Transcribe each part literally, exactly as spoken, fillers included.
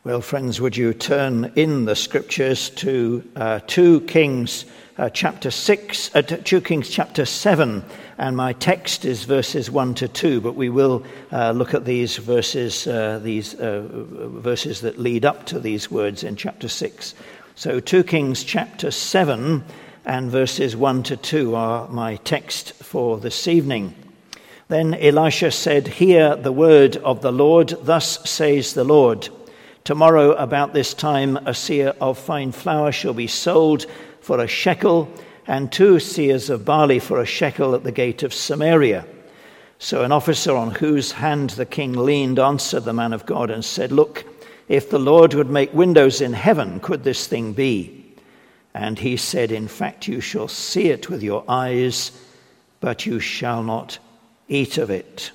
Well, friends, would you turn in the scriptures to uh, two Kings uh, chapter six, uh, two Kings chapter seven, and my text is verses one to two. But we will uh, look at these verses, uh, these uh, verses that lead up to these words in chapter six. So, two Kings chapter seven and verses one to two are my text for this evening. Then Elisha said, "Hear the word of the Lord. Thus says the Lord. Tomorrow about this time a seah of fine flour shall be sold for a shekel, and two seahs of barley for a shekel at the gate of Samaria." So an officer on whose hand the king leaned answered the man of God and said, "Look, if the Lord would make windows in heaven, could this thing be?" And he said, "In fact, you shall see it with your eyes, but you shall not eat of it."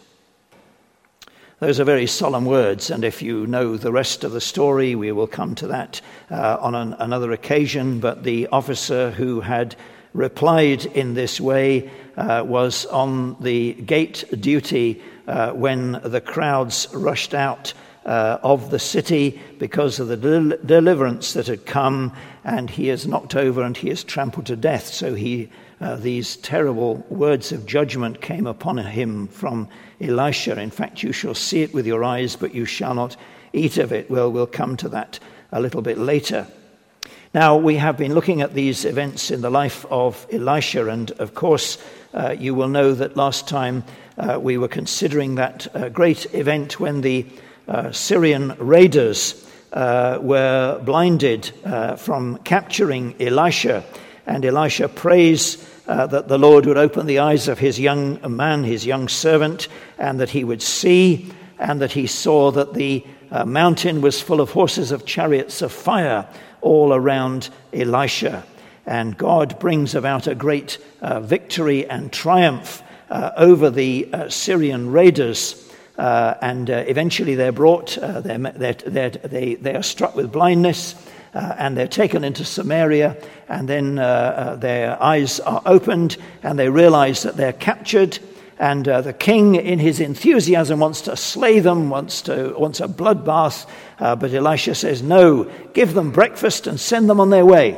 Those are very solemn words, and if you know the rest of the story, we will come to that uh, on an, another occasion. But the officer who had replied in this way uh, was on the gate duty uh, when the crowds rushed out uh, of the city because of the del- deliverance that had come, and he is knocked over and he is trampled to death. So he Uh, these terrible words of judgment came upon him from Elisha. "In fact, you shall see it with your eyes, but you shall not eat of it." Well, we'll come to that a little bit later. Now, we have been looking at these events in the life of Elisha, and of course, uh, you will know that last time uh, we were considering that uh, great event when the uh, Syrian raiders uh, were blinded uh, from capturing Elisha, and Elisha prays Uh, that the Lord would open the eyes of his young man, his young servant, and that he would see, and that he saw that the uh, mountain was full of horses of chariots of fire all around Elisha. And God brings about a great uh, victory and triumph uh, over the uh, Syrian raiders. Uh, and uh, eventually they're brought, uh, they're, they're, they're, they, they are struck with blindness, Uh, and they're taken into Samaria, and then uh, uh, their eyes are opened, and they realize that they're captured, and uh, the king, in his enthusiasm, wants to slay them, wants to wants a bloodbath, uh, but Elisha says, "No, give them breakfast and send them on their way."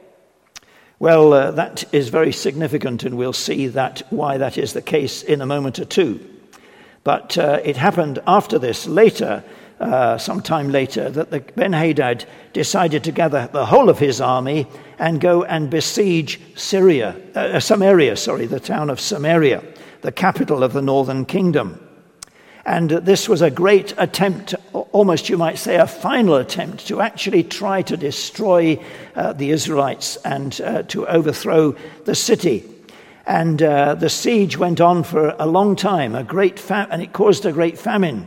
Well, uh, that is very significant, and we'll see that why that is the case in a moment or two. But uh, it happened after this, later, Uh, sometime later, that the Ben-Hadad decided to gather the whole of his army and go and besiege Syria, uh, Samaria, sorry, the town of Samaria, the capital of the northern kingdom. And uh, this was a great attempt, almost you might say a final attempt, to actually try to destroy uh, the Israelites and uh, to overthrow the city. And uh, the siege went on for a long time, a great fam- and it caused a great famine,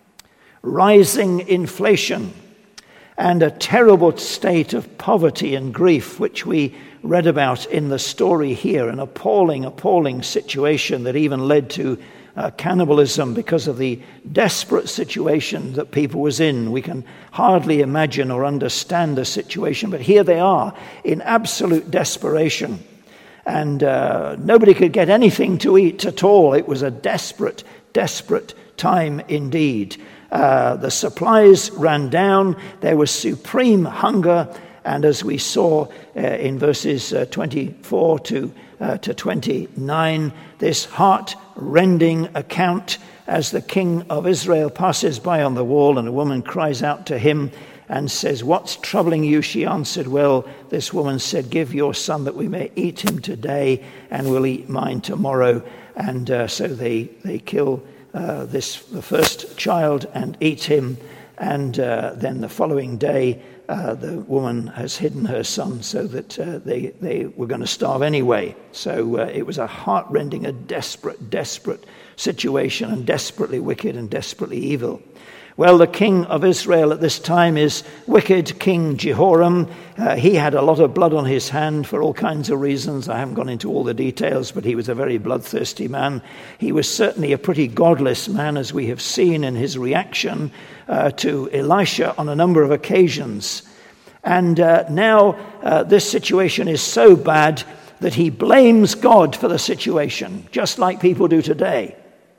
rising inflation, and a terrible state of poverty and grief, which we read about in the story here, an appalling, appalling situation that even led to uh, cannibalism because of the desperate situation that people was in. We can hardly imagine or understand the situation, but here they are in absolute desperation, and uh, nobody could get anything to eat at all. It was a desperate, desperate time indeed. Uh, the supplies ran down. There was supreme hunger. And as we saw uh, in verses uh, twenty-four to, uh, to twenty-nine, this heart-rending account as the king of Israel passes by on the wall, and a woman cries out to him and says, "What's troubling you?" She answered, "Well, this woman said, 'Give your son that we may eat him today, and we'll eat mine tomorrow.'" And uh, so they, they kill Uh, this the first child and eat him, and uh, then the following day uh, the woman has hidden her son so that uh, they they were going to starve anyway. So uh, it was a heart-rending, a desperate, desperate situation, and desperately wicked and desperately evil. Well, the king of Israel at this time is wicked King Jehoram. Uh, he had a lot of blood on his hand for all kinds of reasons. I haven't gone into all the details, but he was a very bloodthirsty man. He was certainly a pretty godless man, as we have seen in his reaction uh, to Elisha on a number of occasions. And uh, now uh, this situation is so bad that he blames God for the situation, just like people do today.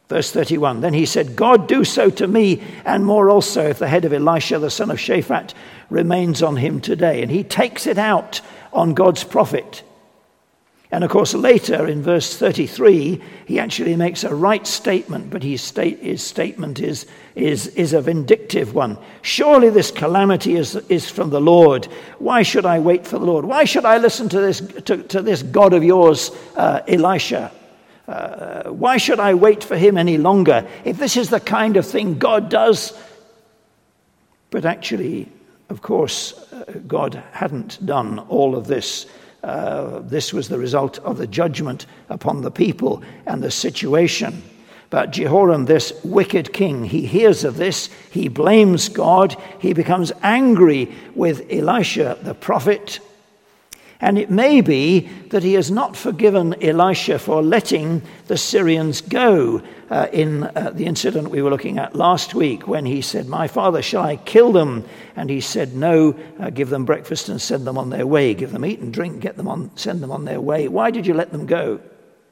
Verse thirty-one, then he said, God, do so to me and more also if the head of Elisha, the son of Shaphat, remains on him today. And he takes it out on God's prophet. And of course, later in verse thirty-three, he actually makes a right statement, but his, state, his statement is, is, is a vindictive one. Surely this calamity is, is from the Lord. Why should I wait for the Lord? Why should I listen to this, to, to this God of yours, uh, Elisha? Uh, why should I wait for him any longer if this is the kind of thing God does? But actually, of course, uh, God hadn't done all of this. Uh, this was the result of the judgment upon the people and the situation. But Jehoram, this wicked king, he hears of this, he blames God, he becomes angry with Elisha the prophet. And it may be that he has not forgiven Elisha for letting the Syrians go uh, in uh, the incident we were looking at last week when he said, my father, shall I kill them? And he said, no, uh, give them breakfast and send them on their way. Give them eat and drink, get them on, send them on their way. Why did you let them go?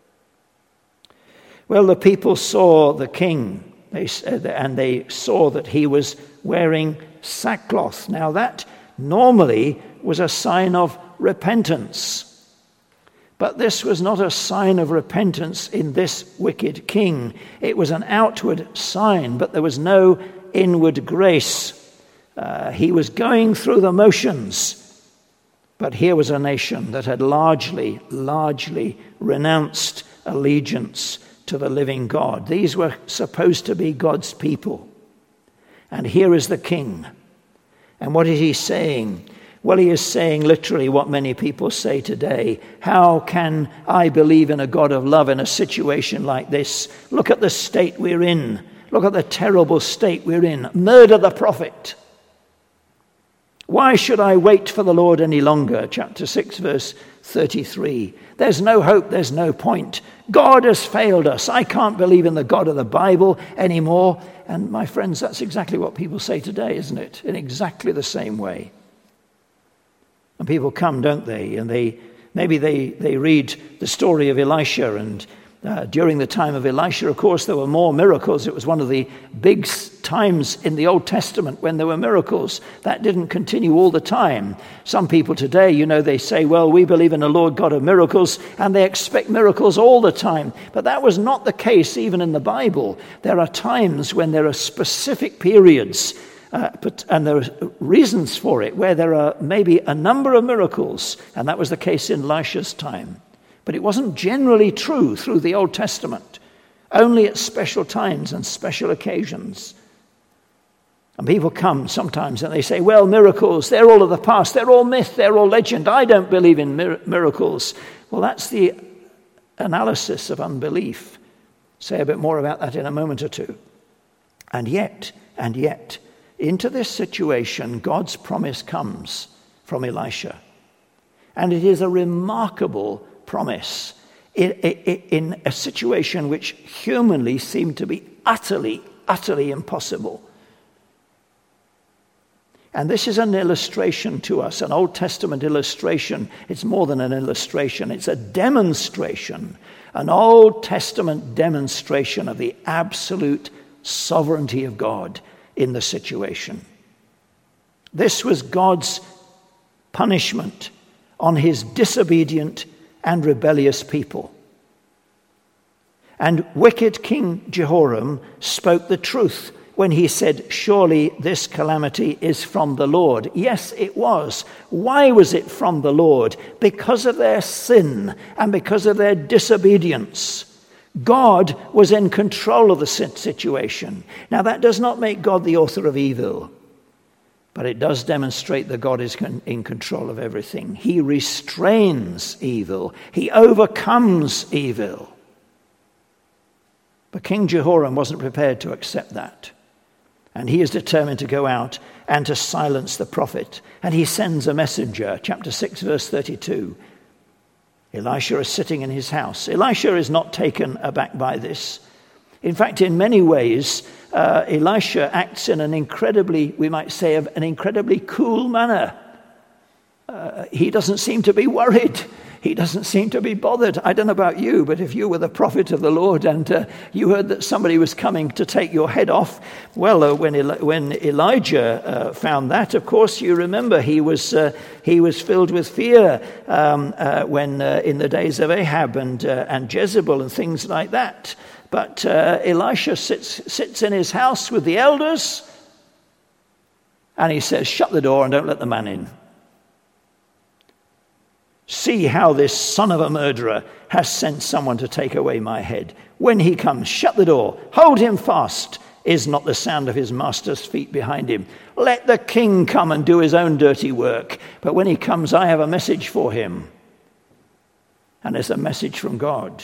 Well, the people saw the king they, and they saw that he was wearing sackcloth. Now that normally was a sign of repentance. But this was not a sign of repentance in this wicked king. It was an outward sign, but there was no inward grace. Uh, he was going through the motions. But here was a nation that had largely, largely renounced allegiance to the living God. These were supposed to be God's people. And here is the king. And what is he saying? Well, he is saying literally what many people say today. How can I believe in a God of love in a situation like this? Look at the state we're in. Look at the terrible state we're in. Murder the prophet. Why should I wait for the Lord any longer? Chapter six, verse thirty-three. There's no hope, there's no point. God has failed us. I can't believe in the God of the Bible anymore. And my friends, that's exactly what people say today, isn't it? In exactly the same way. And people come, don't they? And they maybe they, they read the story of Elisha. And uh, during the time of Elisha, of course, there were more miracles. It was one of the big times in the Old Testament when there were miracles. That didn't continue all the time. Some people today, you know, they say, well, we believe in the Lord God of miracles, and they expect miracles all the time. But that was not the case even in the Bible. There are times when there are specific periods Uh, but, and there are reasons for it, where there are maybe a number of miracles, and that was the case in Elisha's time. But it wasn't generally true through the Old Testament, only at special times and special occasions. And people come sometimes and they say, well, miracles, they're all of the past, they're all myth, they're all legend, I don't believe in mir- miracles. Well, that's the analysis of unbelief. Say a bit more about that in a moment or two. And yet, and yet, into this situation, God's promise comes from Elisha. And it is a remarkable promise in, in, in a situation which humanly seemed to be utterly, utterly impossible. And this is an illustration to us, an Old Testament illustration. It's more than an illustration. It's a demonstration, an Old Testament demonstration of the absolute sovereignty of God in the situation. This was God's punishment on his disobedient and rebellious people. And wicked King Jehoram spoke the truth when he said, surely this calamity is from the Lord. Yes, it was. Why was it from the Lord? Because of their sin and because of their disobedience. God was in control of the situation. Now, that does not make God the author of evil, but it does demonstrate that God is in control of everything. He restrains evil. He overcomes evil. But King Jehoram wasn't prepared to accept that. And he is determined to go out and to silence the prophet. And he sends a messenger, chapter six, verse thirty-two. Elisha is sitting in his house. Elisha is not taken aback by this. In fact, in many ways, uh, Elisha acts in an incredibly, we might say, an incredibly cool manner. Uh, he doesn't seem to be worried. he doesn't seem to be bothered. I don't know about you, but if you were the prophet of the Lord and uh, you heard that somebody was coming to take your head off, well, uh, when Eli- when Elijah uh, found that, of course, you remember he was uh, he was filled with fear um, uh, when uh, in the days of Ahab and uh, and Jezebel and things like that. But uh, Elisha sits sits in his house with the elders, and he says, "Shut the door and don't let the man in. See how this son of a murderer has sent someone to take away my head. When he comes, shut the door, hold him fast. Is not the sound of his master's feet behind him? Let the king come and do his own dirty work. But when he comes, I have a message for him." And it's a message from God.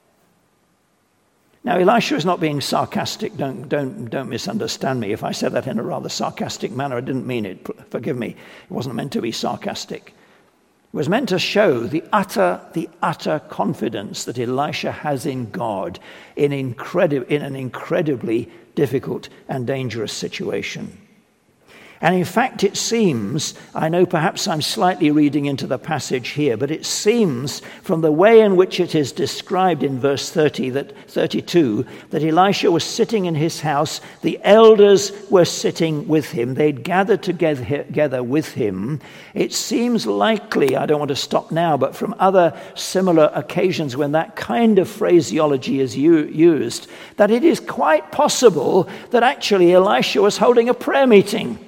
Now, Elisha is not being sarcastic. Don't, don't, don't misunderstand me. If I said that in a rather sarcastic manner, I didn't mean it. Forgive me. It wasn't meant to be sarcastic. It was meant to show the utter, the utter confidence that Elisha has in God in, incredi- in an incredibly difficult and dangerous situation. And in fact, it seems, I know perhaps I'm slightly reading into the passage here, but it seems from the way in which it is described in verse thirty, that thirty-two, that Elisha was sitting in his house, the elders were sitting with him, they'd gathered together, together with him. It seems likely, I don't want to stop now, but from other similar occasions when that kind of phraseology is u- used, that it is quite possible that actually Elisha was holding a prayer meeting.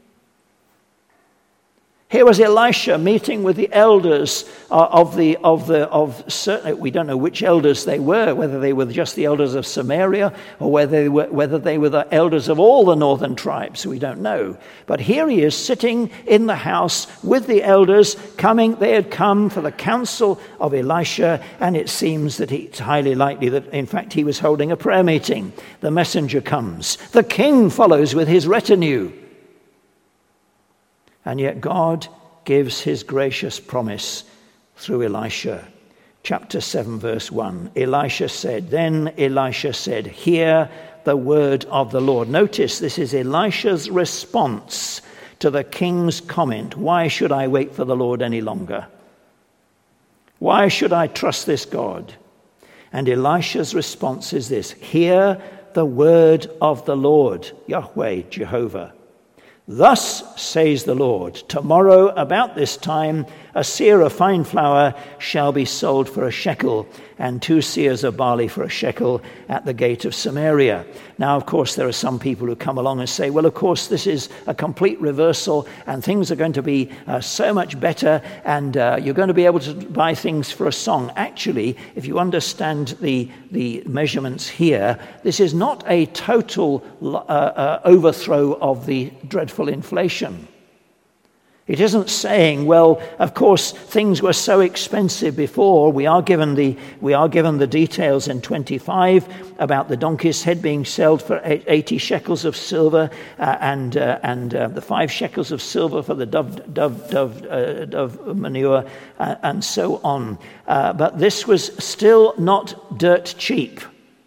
Here was Elisha meeting with the elders uh, of the of the of certainly we don't know which elders they were, whether they were just the elders of Samaria or whether they were whether they were the elders of all the northern tribes. We don't know. But here he is sitting in the house with the elders coming. They had come for the counsel of Elisha, and it seems that it's highly likely that in fact he was holding a prayer meeting. The messenger comes. The king follows with his retinue. And yet God gives his gracious promise through Elisha. Chapter seven, verse one. Elisha said, then Elisha said, hear the word of the Lord. Notice this is Elisha's response to the king's comment. Why should I wait for the Lord any longer? Why should I trust this God? And Elisha's response is this. Hear the word of the Lord, Yahweh, Jehovah. Thus says the Lord, tomorrow about this time a seah of fine flour shall be sold for a shekel, and two seahs of barley for a shekel at the gate of Samaria. Now, of course, there are some people who come along and say, well, of course, this is a complete reversal, and things are going to be uh, so much better, and uh, you're going to be able to buy things for a song. Actually, if you understand the, the measurements here, this is not a total uh, uh, overthrow of the dreadful inflation. It isn't saying, well, of course, things were so expensive before. We are given the we are given the details in twenty-five about the donkey's head being sold for eighty shekels of silver, uh, and uh, and uh, the five shekels of silver for the dove dove dove uh, dove manure, uh, and so on. Uh, but this was still not dirt cheap.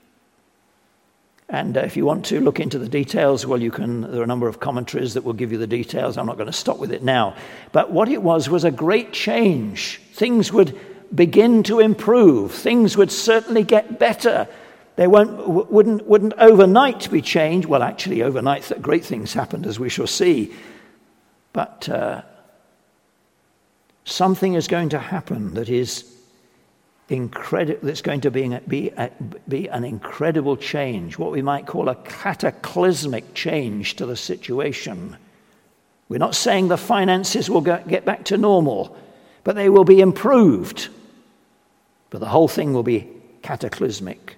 And uh, if you want to look into the details, well, you can. There are a number of commentaries that will give you the details. I'm not going to stop with it now. But what it was was a great change. Things would begin to improve. Things would certainly get better. They won't, wouldn't, wouldn't overnight be changed. Well, actually, overnight, great things happened, as we shall see. But uh, something is going to happen that is incredible. That's going to be be a, be an incredible change, what we might call a cataclysmic change to the situation. We're not saying the finances will go, get back to normal, but they will be improved. But the whole thing will be cataclysmic.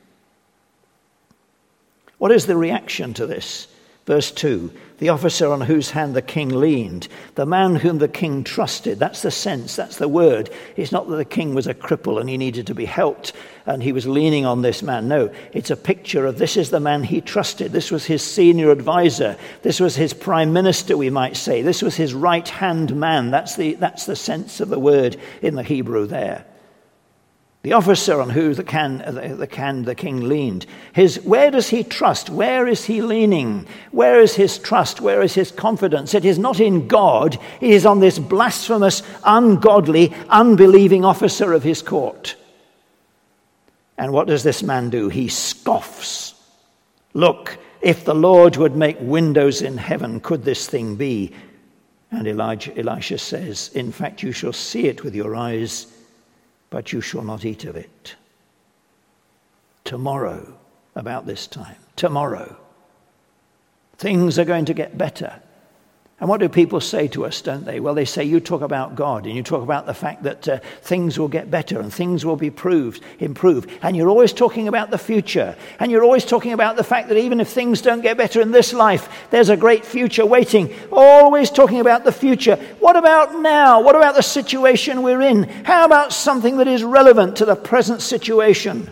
What is the reaction to this? Verse two, the officer on whose hand the king leaned, the man whom the king trusted. That's the sense, that's the word. It's not that the king was a cripple and he needed to be helped and he was leaning on this man. No, it's a picture of this is the man he trusted. This was his senior advisor. This was his prime minister, we might say. This was his right-hand man. That's the, that's the sense of the word in the Hebrew there. The officer on who the, can, the, the, can, the king leaned. His, where does he trust? Where is he leaning? Where is his trust? Where is his confidence? It is not in God. It is on this blasphemous, ungodly, unbelieving officer of his court. And what does this man do? He scoffs. Look, if the Lord would make windows in heaven, could this thing be? And Elijah, Elisha says, in fact, you shall see it with your eyes, but you shall not eat of it. Tomorrow, about this time, tomorrow, things are going to get better. And what do people say to us, don't they? Well, they say, you talk about God, and you talk about the fact that uh, things will get better and things will be proved, improved. And you're always talking about the future. And you're always talking about the fact that even if things don't get better in this life, there's a great future waiting. Always talking about the future. What about now? What about the situation we're in? How about something that is relevant to the present situation?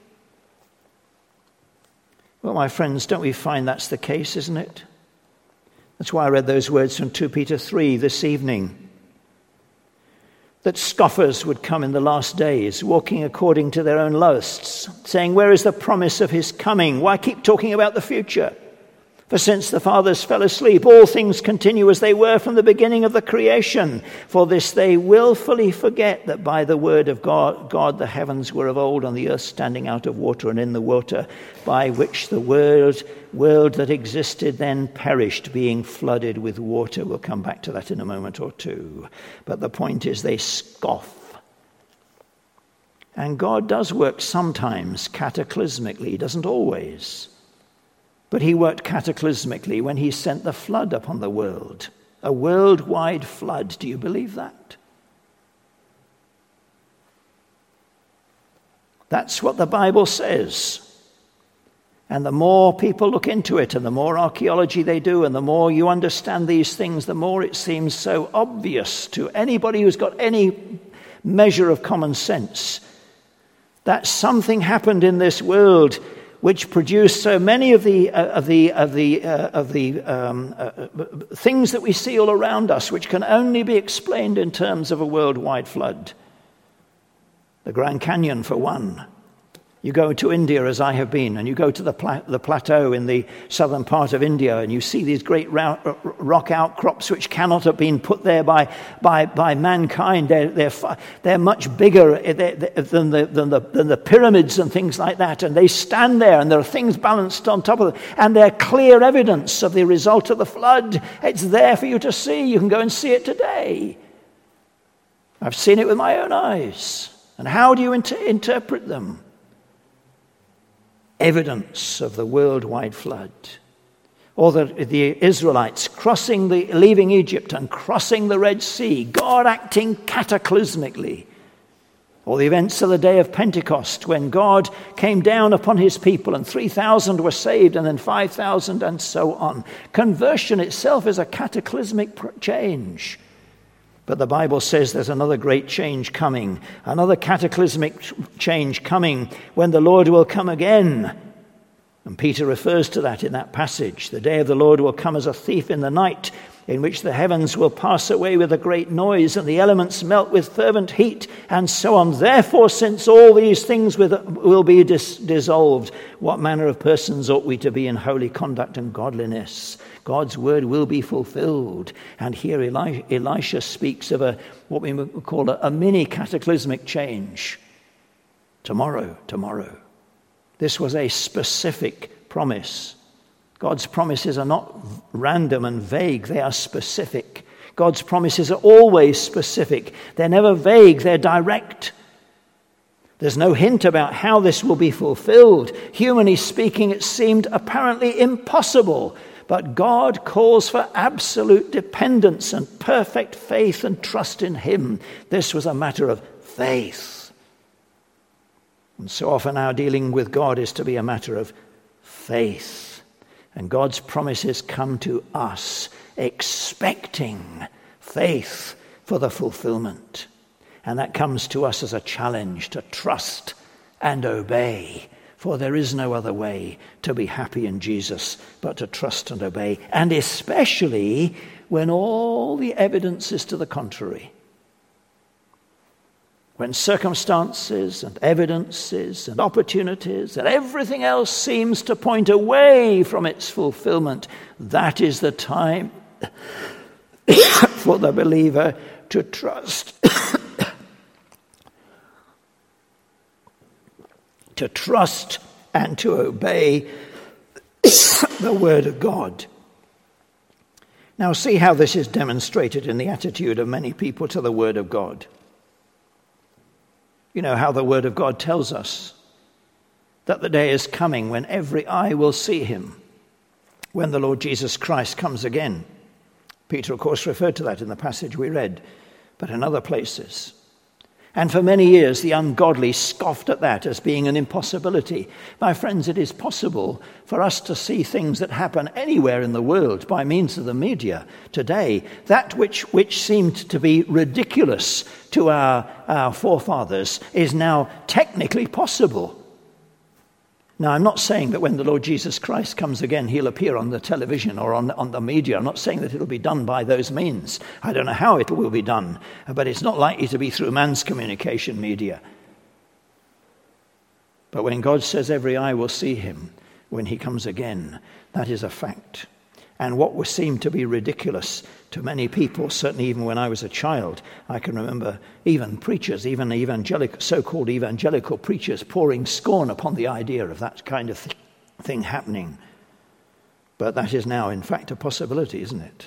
Well, my friends, don't we find that's the case, isn't it? That's why I read those words from Second Peter three this evening. That scoffers would come in the last days, walking according to their own lusts, saying, where is the promise of his coming? Why keep talking about the future? For since the fathers fell asleep, all things continue as they were from the beginning of the creation. For this they willfully forget that by the word of God, God the heavens were of old on the earth standing out of water and in the water, by which the world, world that existed then perished, being flooded with water. We'll come back to that in a moment or two. But the point is they scoff. And God does work sometimes cataclysmically. He doesn't always. But he worked cataclysmically when he sent the flood upon the world. A worldwide flood. Do you believe that? That's what the Bible says. And the more people look into it, and the more archaeology they do, and the more you understand these things, the more it seems so obvious to anybody who's got any measure of common sense that something happened in this world which produced so many of the uh, of the of the uh, of the um, uh, things that we see all around us, which can only be explained in terms of a worldwide flood. The Grand Canyon, for one. You go to India, as I have been, and you go to the, pla- the plateau in the southern part of India, and you see these great ra- rock outcrops which cannot have been put there by by, by mankind. They're they're, far, they're much bigger than the, than the than the pyramids and things like that, and they stand there, and there are things balanced on top of them, and they're clear evidence of the result of the flood. It's there for you to see. You can go and see it today. I've seen it with my own eyes. And how do you inter- interpret them? Evidence of the worldwide flood. Or the, the Israelites crossing the, leaving Egypt and crossing the Red Sea, God acting cataclysmically. Or the events of the day of Pentecost, when God came down upon his people and three thousand were saved and then five thousand and so on. Conversion itself is a cataclysmic change. But the Bible says there's another great change coming, another cataclysmic change coming when the Lord will come again. And Peter refers to that in that passage. The day of the Lord will come as a thief in the night, in which the heavens will pass away with a great noise and the elements melt with fervent heat and so on. Therefore, since all these things will be dis- dissolved, what manner of persons ought we to be in holy conduct and godliness? God's word will be fulfilled. And here Eli- Elisha speaks of a what we would call a, a mini cataclysmic change. Tomorrow, tomorrow. This was a specific promise. God's promises are not random and vague, they are specific. God's promises are always specific. They're never vague, they're direct. There's no hint about how this will be fulfilled. Humanly speaking, it seemed apparently impossible. But God calls for absolute dependence and perfect faith and trust in him. This was a matter of faith. And so often our dealing with God is to be a matter of faith. And God's promises come to us expecting faith for the fulfillment. And that comes to us as a challenge to trust and obey. For there is no other way to be happy in Jesus but to trust and obey. And especially when all the evidence is to the contrary. when circumstances and evidences and opportunities and everything else seems to point away from its fulfillment, that is the time for the believer to trust. to trust and to obey the word of God. Now see how this is demonstrated in the attitude of many people to the word of God. You know how the word of God tells us that the day is coming when every eye will see him, when the Lord Jesus Christ comes again. Peter, of course, referred to that in the passage we read, but in other places. And for many years, the ungodly scoffed at that as being an impossibility. My friends, it is possible for us to see things that happen anywhere in the world by means of the media today. That which, which seemed to be ridiculous to our, our forefathers is now technically possible. Now, I'm not saying that when the Lord Jesus Christ comes again, he'll appear on the television or on, on the media. I'm not saying that it'll be done by those means. I don't know how it will be done, but it's not likely to be through man's communication media. But when God says every eye will see him when he comes again, that is a fact. And what would seem to be ridiculous to many people, certainly even when I was a child, I can remember even preachers, even evangelical, so-called evangelical preachers pouring scorn upon the idea of that kind of th- thing happening. But that is now, in fact, a possibility, isn't it?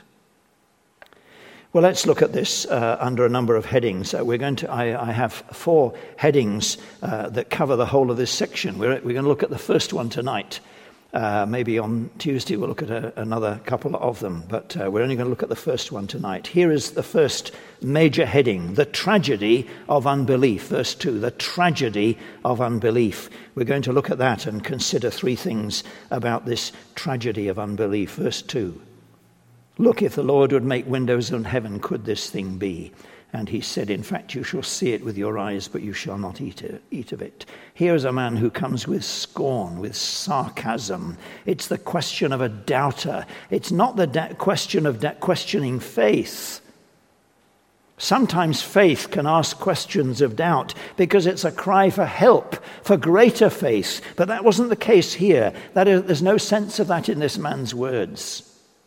Well, let's look at this uh, under a number of headings. Uh, we're going to. I, I have four headings uh, that cover the whole of this section. We're, we're going to look at the first one tonight. Uh, maybe on Tuesday we'll look at a, another couple of them, but uh, we're only going to look at the first one tonight. Here is the first major heading, the tragedy of unbelief. Verse two, the tragedy of unbelief. We're going to look at that and consider three things about this tragedy of unbelief. Verse two, look, if the Lord would make windows in heaven, could this thing be? And he said, in fact, you shall see it with your eyes, but you shall not eat, it, eat of it. Here is a man who comes with scorn, with sarcasm. It's the question of a doubter. It's not the da- question of da- questioning faith. Sometimes faith can ask questions of doubt because it's a cry for help, for greater faith. But that wasn't the case here. That is, there's no sense of that in this man's words.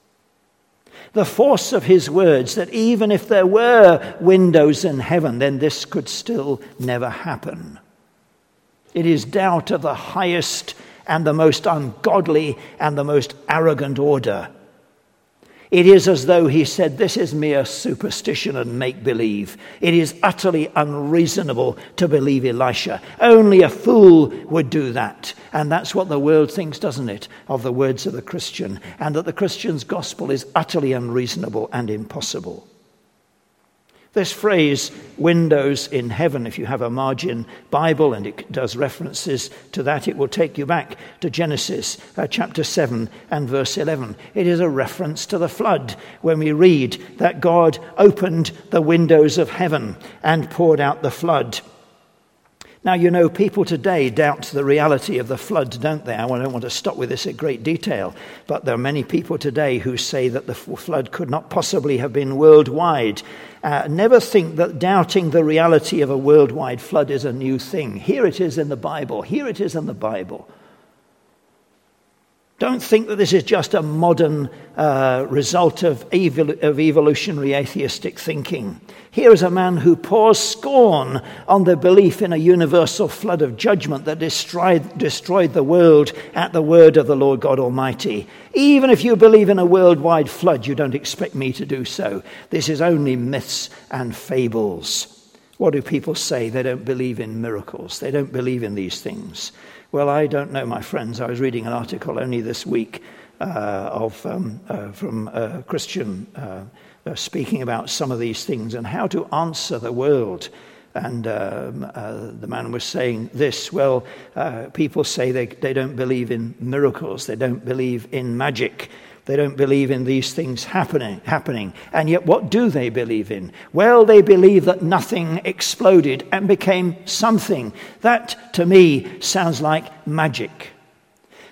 The force of his words, that even if there were windows in heaven, then this could still never happen. It is doubt of the highest and the most ungodly and the most arrogant order. It is as though he said, this is mere superstition and make-believe. It is utterly unreasonable to believe Elisha. Only a fool would do that. And that's what the world thinks, doesn't it, of the words of the Christian, and that the Christian's gospel is utterly unreasonable and impossible. This phrase, windows in heaven, if you have a margin Bible and it does references to that, it will take you back to Genesis uh, chapter seven and verse eleven. It is a reference to the flood when we read that God opened the windows of heaven and poured out the flood. Now, you know, people today doubt the reality of the flood, don't they? I don't want to stop with this in great detail, but there are many people today who say that the flood could not possibly have been worldwide. Uh, never think that doubting the reality of a worldwide flood is a new thing. Here it is in the Bible. Here it is in the Bible. Don't think that this is just a modern uh, result of, evol- of evolutionary atheistic thinking. Here is a man who pours scorn on the belief in a universal flood of judgment that destroyed, destroyed the world at the word of the Lord God Almighty. Even if you believe in a worldwide flood, you don't expect me to do so. This is only myths and fables. What do people say? They don't believe in miracles. They don't believe in these things. Well, I don't know, my friends. I was reading an article only this week uh, of um, uh, from a Christian uh, uh, speaking about some of these things and how to answer the world. And um, uh, the man was saying this, well, uh, people say they, they don't believe in miracles. They don't believe in magic. They don't believe in these things happening, happening. And yet what do they believe in? Well, they believe that nothing exploded and became something. That, to me, sounds like magic.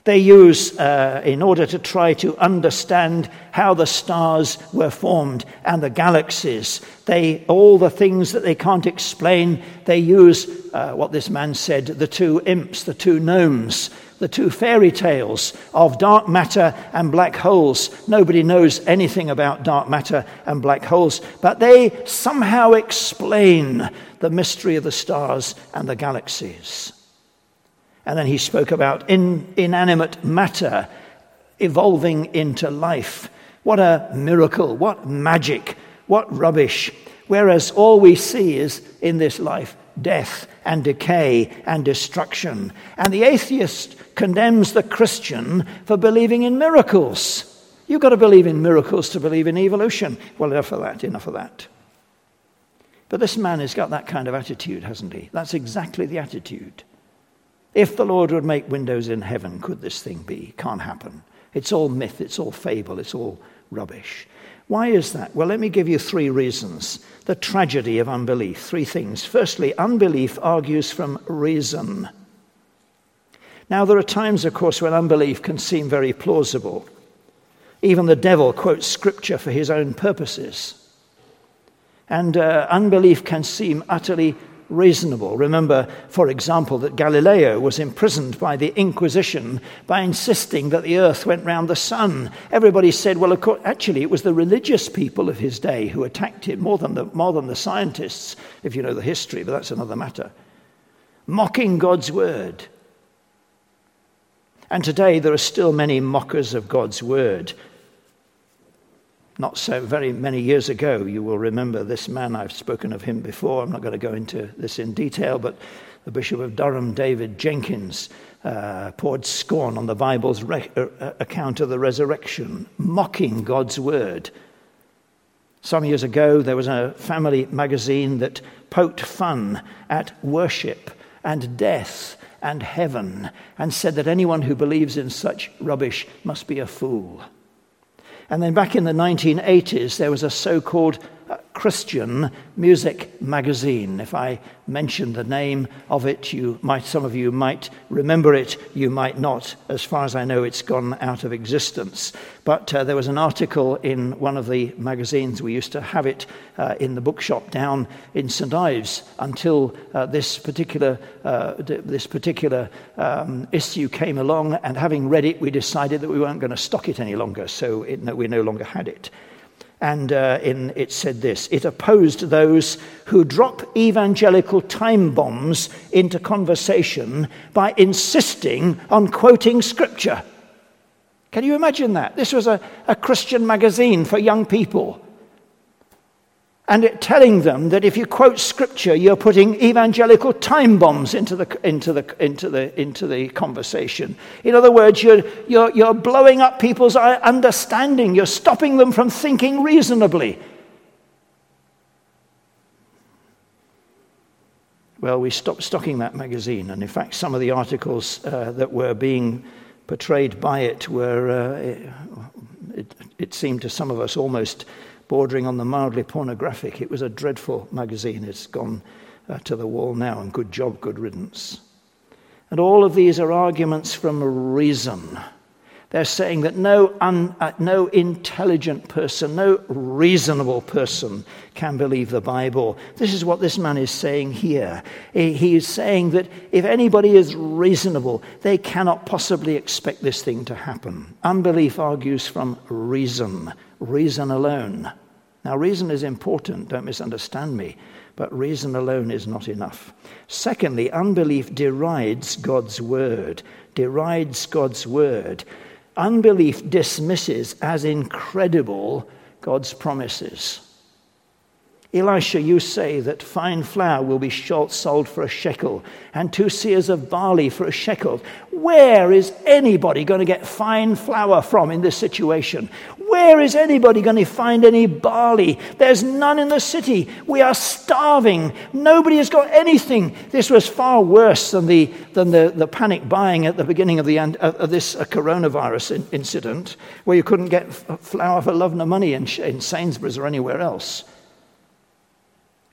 They use, uh, in order to try to understand how the stars were formed and the galaxies, they all the things that they can't explain, they use uh, what this man said, the two imps, the two gnomes, the two fairy tales of dark matter and black holes. Nobody knows anything about dark matter and black holes, but they somehow explain the mystery of the stars and the galaxies. And then he spoke about in, inanimate matter evolving into life. What a miracle, what magic, what rubbish. Whereas all we see is, in this life, death and decay and destruction. And the atheist condemns the Christian for believing in miracles. You've got to believe in miracles to believe in evolution. Well, enough of that, enough of that. But this man has got that kind of attitude, hasn't he? That's exactly the attitude. If the Lord would make windows in heaven, could this thing be? Can't happen. It's all myth, it's all fable, it's all rubbish. Why is that? Well, let me give you three reasons. The tragedy of unbelief. Three things. Firstly, unbelief argues from reason. Now, there are times, of course, when unbelief can seem very plausible. Even the devil quotes scripture for his own purposes. And uh, unbelief can seem utterly reasonable. Remember, for example, that Galileo was imprisoned by the Inquisition by insisting that the earth went round the sun. Everybody said, well, of course, actually, it was the religious people of his day who attacked him more than the, more than the scientists, if you know the history, but that's another matter. Mocking God's word. And today there are still many mockers of God's word. Not so very many years ago, you will remember this man, I've spoken of him before, I'm not going to go into this in detail, but the Bishop of Durham, David Jenkins, uh, poured scorn on the Bible's re- uh, account of the resurrection, mocking God's word. Some years ago, there was a family magazine that poked fun at worship and death and heaven and said that anyone who believes in such rubbish must be a fool. And then back in the nineteen eighties, there was a so-called uh, Christian music magazine. If I mention the name of it, you might, some of you might remember it, you might not. As far as I know, it's gone out of existence. But uh, there was an article in one of the magazines. We used to have it uh, in the bookshop down in Saint Ives until uh, this particular uh, this particular um, issue came along. And having read it, we decided that we weren't going to stock it any longer. So it, no, we no longer had it. And uh, in, it said this: it opposed those who drop evangelical time bombs into conversation by insisting on quoting scripture. Can you imagine that? This was a, a Christian magazine for young people. And it telling them that if you quote scripture, you're putting evangelical time bombs into the into the into the into the conversation. In other words, you're you're you're blowing up people's understanding. You're stopping them from thinking reasonably. Well, we stopped stocking that magazine, and in fact, some of the articles uh, that were being portrayed by it were, uh, it, it seemed to some of us almost bordering on the mildly pornographic. It was a dreadful magazine. It's gone uh, to the wall now, and good job, good riddance. And all of these are arguments from reason. They're saying that no, un, uh, no intelligent person, no reasonable person can believe the Bible. This is what this man is saying here. He is saying that if anybody is reasonable, they cannot possibly expect this thing to happen. Unbelief argues from reason, reason alone. Now, reason is important, don't misunderstand me, but reason alone is not enough. Secondly, unbelief derides God's word, derides God's word. Unbelief dismisses as incredible God's promises. Elisha, you say that fine flour will be sold for a shekel and two seahs of barley for a shekel. Where is anybody going to get fine flour from in this situation? Where is anybody going to find any barley? There's none in the city. We are starving. Nobody has got anything. This was far worse than the than the, the panic buying at the beginning of the of this uh, coronavirus incident, where you couldn't get flour for love nor money in, in Sainsbury's or anywhere else.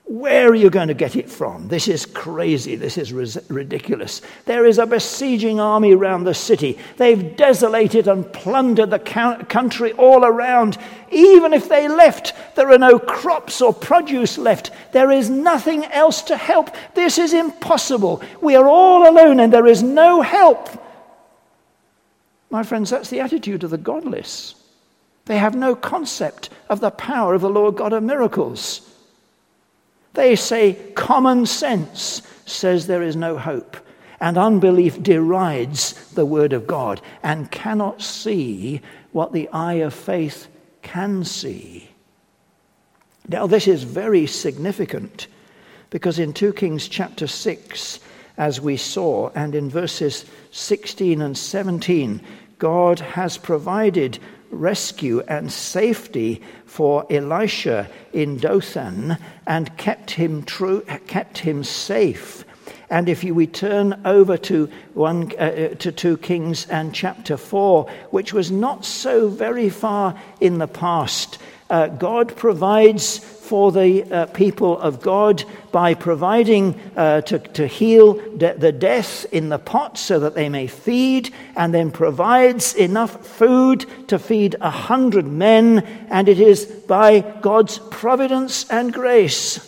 Where are you going to get it from? This is crazy. This is ris- ridiculous. There is a besieging army around the city. They've desolated and plundered the country all around. Even if they left, there are no crops or produce left. There is nothing else to help. This is impossible. We are all alone and there is no help. My friends, that's the attitude of the godless. They have no concept of the power of the Lord God of miracles. They say common sense says there is no hope, and unbelief derides the word of God and cannot see what the eye of faith can see. Now, this is very significant because in Second Kings chapter six, as we saw, and in verses sixteen and seventeen, God has provided rescue and safety for Elisha in Dothan and kept him true, kept him safe. And if you return over to one uh, to two Kings and chapter four, which was not so very far in the past, uh, God provides for the uh, people of God by providing uh, to, to heal de- the death in the pot so that they may feed, and then provides enough food to feed a hundred men, and it is by God's providence and grace.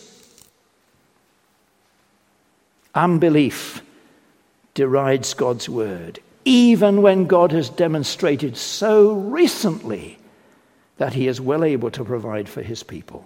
Unbelief derides God's word, even when God has demonstrated so recently that he is well able to provide for his people.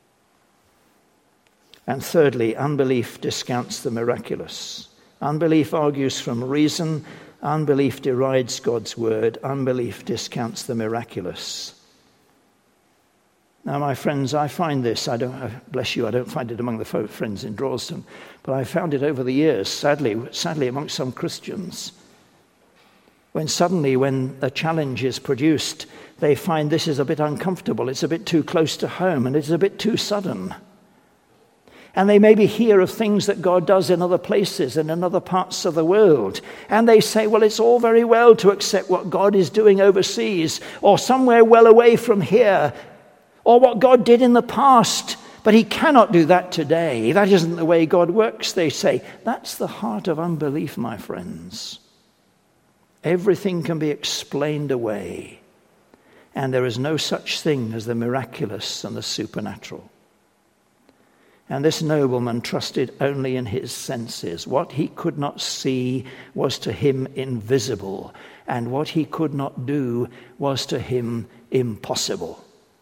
And thirdly, unbelief discounts the miraculous. Unbelief argues from reason. Unbelief derides God's word. Unbelief discounts the miraculous. Now, my friends, I find this, I don't, bless you, I don't find it among the friends in Drawston, but I found it over the years, sadly, sadly amongst some Christians. When suddenly, when a challenge is produced, they find this is a bit uncomfortable, it's a bit too close to home, and it's a bit too sudden. And they maybe hear of things that God does in other places and in other parts of the world. And they say, well, it's all very well to accept what God is doing overseas or somewhere well away from here, or what God did in the past, but he cannot do that today. That isn't the way God works, they say. That's the heart of unbelief, my friends. Everything can be explained away, and there is no such thing as the miraculous and the supernatural. And this nobleman trusted only in his senses. What he could not see was to him invisible, and what he could not do was to him impossible.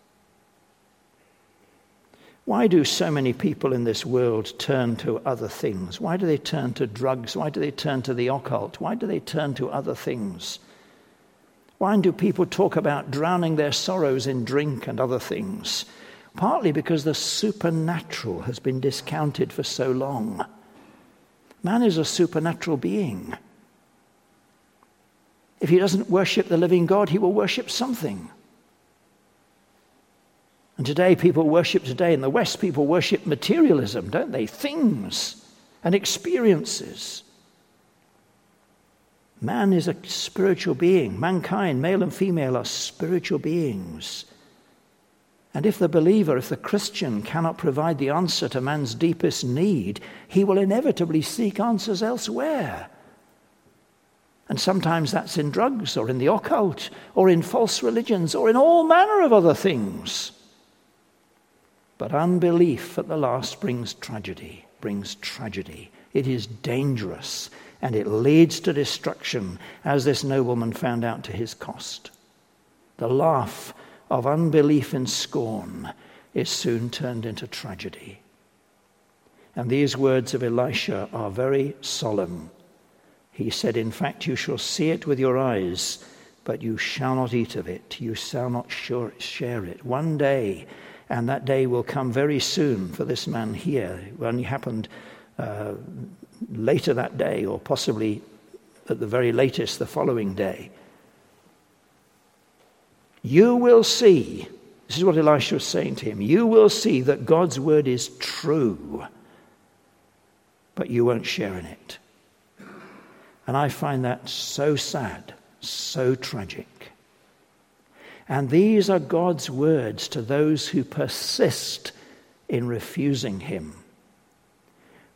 Why do so many people in this world turn to other things? Why do they turn to drugs? Why do they turn to the occult? Why do they turn to other things? Why do people talk about drowning their sorrows in drink and other things? Partly because the supernatural has been discounted for so long. Man is a supernatural being. If he doesn't worship the living God, he will worship something. And today, people worship today in the West, people worship materialism, don't they? Things and experiences. Man is a spiritual being. Mankind, male and female, are spiritual beings. And if the believer, if the Christian cannot provide the answer to man's deepest need, he will inevitably seek answers elsewhere. And sometimes that's in drugs or in the occult or in false religions or in all manner of other things. But unbelief at the last brings tragedy, brings tragedy. It is dangerous and it leads to destruction, as this nobleman found out to his cost. The laugh of unbelief and scorn is soon turned into tragedy. And these words of Elisha are very solemn. He said, in fact, you shall see it with your eyes, but you shall not eat of it. You shall not share it. One day, and that day will come very soon for this man here. It only happened uh, later that day, or possibly at the very latest the following day. You will see, this is what Elisha was saying to him, you will see that God's word is true, but you won't share in it. And I find that so sad, so tragic. And these are God's words to those who persist in refusing him.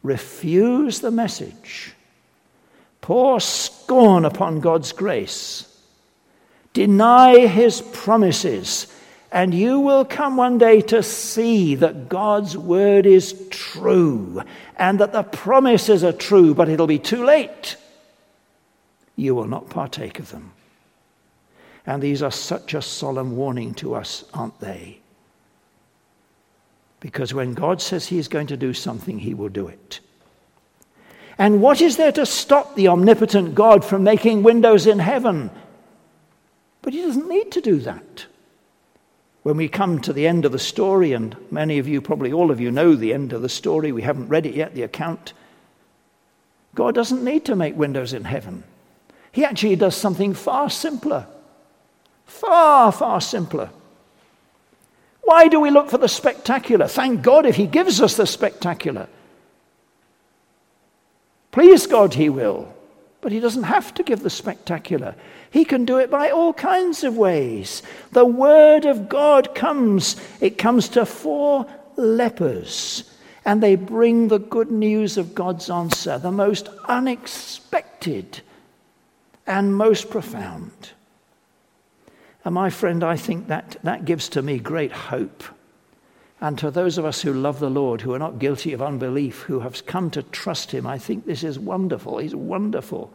refuse the message, pour scorn upon God's grace, deny his promises, and you will come one day to see that God's word is true and that the promises are true, but it'll be too late. You will not partake of them. And these are such a solemn warning to us, aren't they? Because when God says he is going to do something, he will do it. And what is there to stop the omnipotent God from making windows in heaven? But he doesn't need to do that. When we come to the end of the story, and many of you, probably all of you, know the end of the story. We haven't read it yet, the account. God doesn't need to make windows in heaven. He actually does something far simpler. Far, far simpler. Why do we look for the spectacular? Thank God if he gives us the spectacular. Please God, he will. But he doesn't have to give the spectacular. He can do it by all kinds of ways. The word of God comes. It comes to four lepers. And they bring the good news of God's answer, the most unexpected and most profound. And my friend, I think that that gives to me great hope. And to those of us who love the Lord, who are not guilty of unbelief, who have come to trust him, I think this is wonderful. He's wonderful.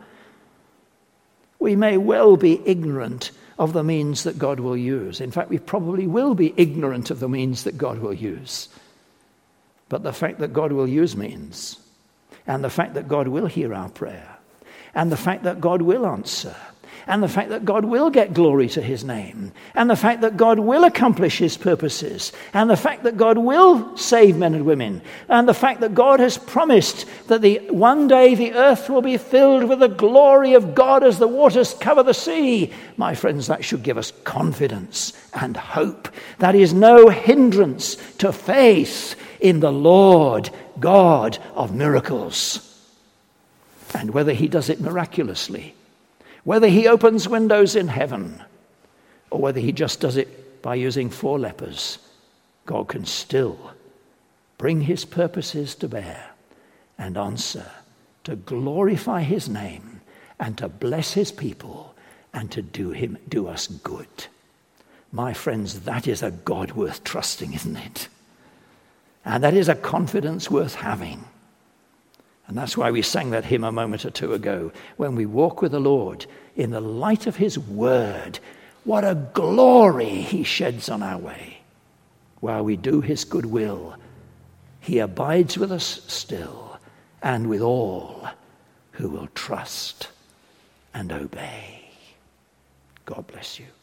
We may well be ignorant of the means that God will use. In fact, we probably will be ignorant of the means that God will use. But the fact that God will use means, and the fact that God will hear our prayer, and the fact that God will answer, and the fact that God will get glory to his name, and the fact that God will accomplish his purposes, and the fact that God will save men and women, and the fact that God has promised that the one day the earth will be filled with the glory of God as the waters cover the sea. My friends, that should give us confidence and hope. That is no hindrance to faith in the Lord God of miracles. And whether he does it miraculously, whether he opens windows in heaven, or whether he just does it by using four lepers, God can still bring his purposes to bear and answer, to glorify his name and to bless his people and to do him do us good. My friends, that is a God worth trusting, isn't it? And that is a confidence worth having. And that's why we sang that hymn a moment or two ago. When we walk with the Lord in the light of his word, what a glory he sheds on our way. While we do his good will, he abides with us still and with all who will trust and obey. God bless you.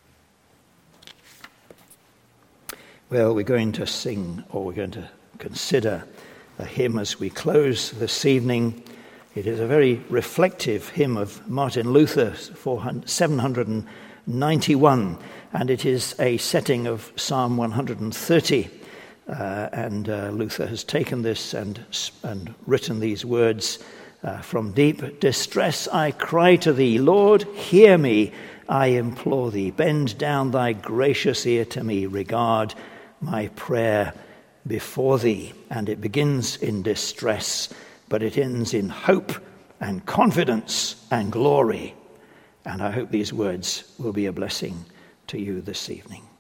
Well, we're going to sing, or we're going to consider a hymn as we close this evening. It is a very reflective hymn of Martin Luther, seven ninety-one, and it is a setting of Psalm one hundred thirty. Uh, and uh, Luther has taken this and, and written these words. Uh, From deep distress I cry to thee, Lord, hear me, I implore thee. Bend down thy gracious ear to me, regard my prayer before thee. And it begins in distress, but it ends in hope and confidence and glory. And I hope these words will be a blessing to you this evening.